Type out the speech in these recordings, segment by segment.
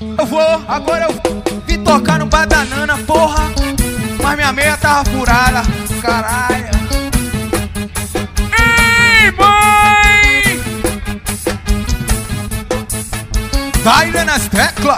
Agora eu vim tocar no Badanana, porra. Mas minha meia tava furada, caralho. Ei, mãe! Vai nas teclas.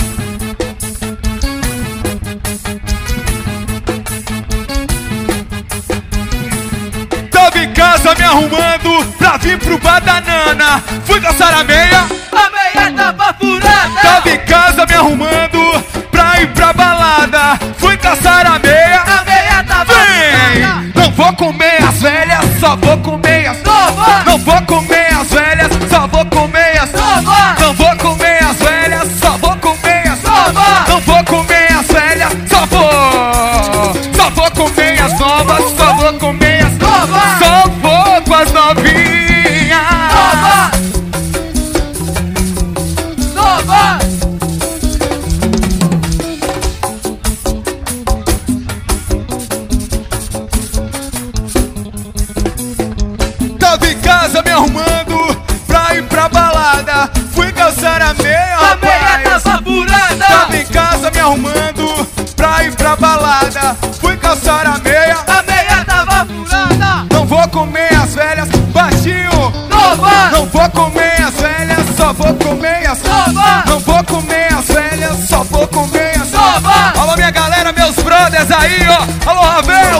Tava em casa me arrumando pra vir pro Badanana. Fui calçar a meia Tava furada. Tava em casa me arrumando pra ir pra balada. Fui caçar a meia Tava Vem! Não vou comer as velhas, só vou comer as novas. Não vou comer as velhas, só vou comer as novas. Não vou comer as velhas, só vou comer as novas. Não vou comer as velhas, só vou comer as novas. Só vou comer as novas. Só vou com as novinhas. Tava em casa me arrumando pra ir pra balada. Fui calçar a meia, rapaz. Tava furada. Tava em casa me arrumando pra ir pra balada. Fui calçar a meia Tava furada. Não vou comer as velhas, baixinho. Não vou comer as velhas, só vou comer as novas. Não vou comer as velhas, só vou comer as novas. Alô minha galera, meus brothers aí, ó. Alô Ravel.